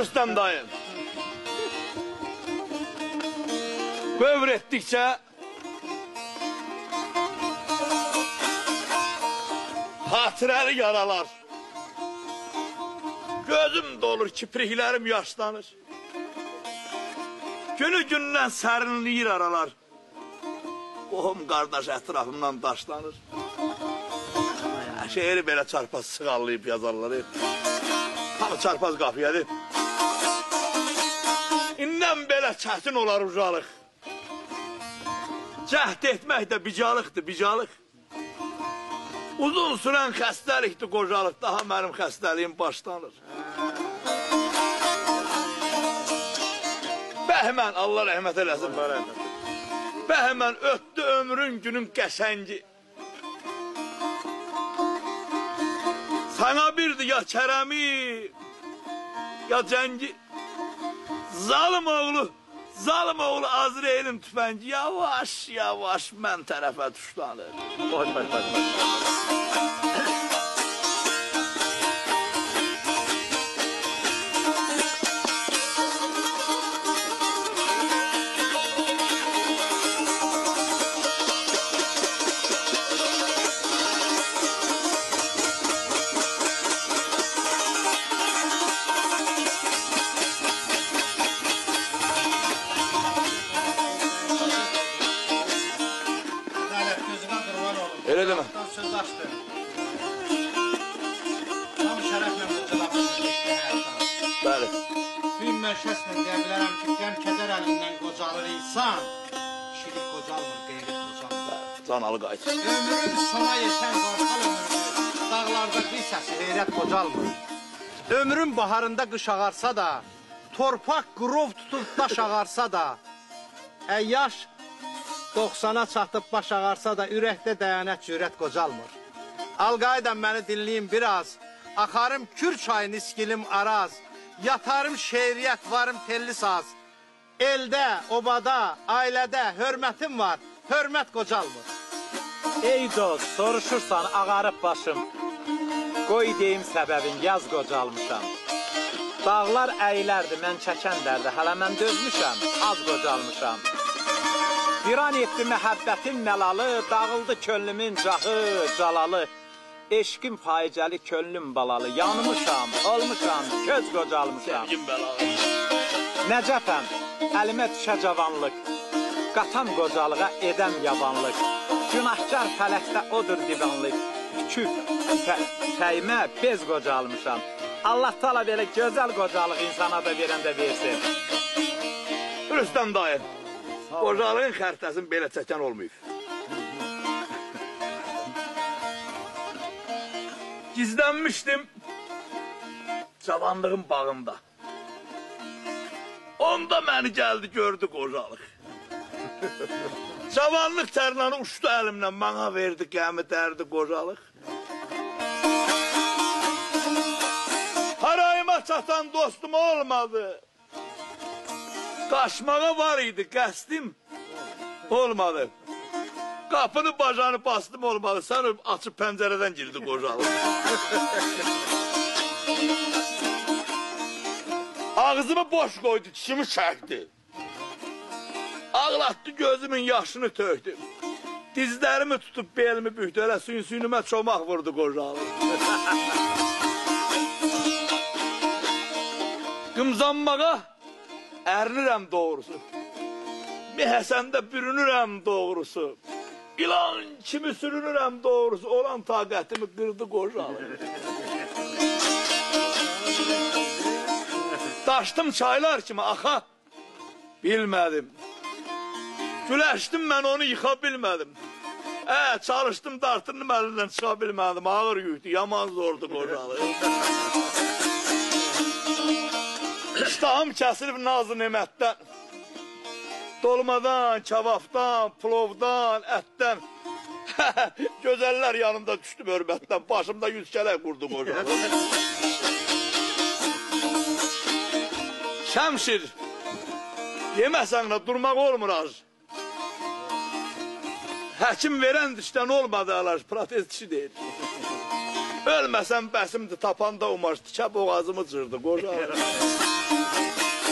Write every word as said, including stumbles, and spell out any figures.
Rüstem dayı. Qövr etdikcə hatirəli yaralar. Gözüm dolur, kipriklərim yaşlanır. Günü gündən sərinliyir aralar. Qohum qardaş ətrafımdan daşlanır. Şehri belə çarpaz sığallayıb yazarlar. Hamı çarpaz qafiyədir. İndən belə çətin olar ucalıq. Cəhd etmək də bicalıqdır, bicalıq. Uzun sürən xəstəlikdir qocalıq, daha mənim xəstəliyim başlanır. Bəhmən, Allah rəhmət eləsin. Bəhmən ötdü ömrün günün qəşəngi. Sana birdi ya Kerem'i, ya Cengi. Zalim oğlu, zalim oğlu Azrail'in tüfengi. Yavaş yavaş mən tərəfə tuşlanır. Boş, boş, boş, boş. Öyle deme. Söz açtı. Tam şərəflə qocalamışsın işte həyatdan. Bəli. Gün mən şəslə deyə bilərəm ki, qəm kədər əlindən qocalır insan. Şirik qocalmır, qeyri qocalmır. Canalı qayıt. Ömrün sona yetən qartal ömrü, dağlarda qıy səsi heyrət qocalmır. Ömrün baharında qış ağarsa da, torpaq qurov tutub daş ağarsa da, əyyaş doxsana çatıb baş ağarsa da, ürəkdə dəyanət cürət qocalmır. Alqaydan məni dinləyin biraz, axarım Kür çayını iskilim araz, yatarım şeiriyyət, varım telli saz. Eldə, obada, ailədə hörmətim var, hörmət qocalmır. Ey dost, soruşursan ağarıb başım, qoy deyim səbəbin, yaz qocalmışam. Dağlar əylərdi, mən çəkən dərdi, hələ mən dözmüşəm, az qocalmışam. Viran etdi məhəbbətin məlalı, dağıldı könlümün cahı, calalı. Eşqim faicəli, könlüm balalı, yanmışam, olmuşam, köz qocalmışam. Sevgim bəlalı. Nəcəfəm, əlimə düşə cavanlıq, qatam qocalığa edəm yabanlıq. Günahkar fələkdə odur divanlıq, küçük təymə bez qocalmışam. Allah tala belə gözəl qocalıq insana da verəndə versin. Rüstem dayı. Qocalığın xərtəsini belə çəkən olmayıb. Gizlənmişdim cavanlığın bağında. Onda məni gəldi, gördü qocalıq. Cavanlıq tərlanı uçdu əlimdən, bana verdi, qəmi dərdi qocalıq. Harayıma çatan dostum olmadı. Qaçmağa var idi, qəsdim olmadı. Qapını bacanı bastım olmadı. Sən açıb pəncərədən girdi qocalıq. Ağzımı boş qoydu, dişimi çəkdi. Ağlatdı, gözümün yaşını tökdü. Dizlərimi tutub belimi büktü, elə suyun-suyunuma çomaq vurdu qocalıq. Qımzanmağa ərnirəm doğrusu. Bir Həsəndə bürünürəm doğrusu. İlan kimi sürünürəm doğrusu. Olan taqətimi qırdı qocalıq. Daşdım çaylar kimi axa bilmədim. Güləşdim mən onu yıxa bilmədim. Ə, çalışdım dartırdım əlindən çıxa bilmədim. Ağır yüktü, yaman zordu qocalıq. İştahım kəsilib nazı nemətdən. Dolmadan, kebabdan, plovdan, ətdən. Gözəllər yanımda düşdüm hörmətdən. Başımda yüz kələk qurdu qocalıq. Şəmşir, yeməsənlə durmaq olmur az. Həkim verən dişdən olmadı alar, protez dişi deyil. Ölməsəm bəsimdir, tapanda umar tikə boğazımı cırdı, qoca.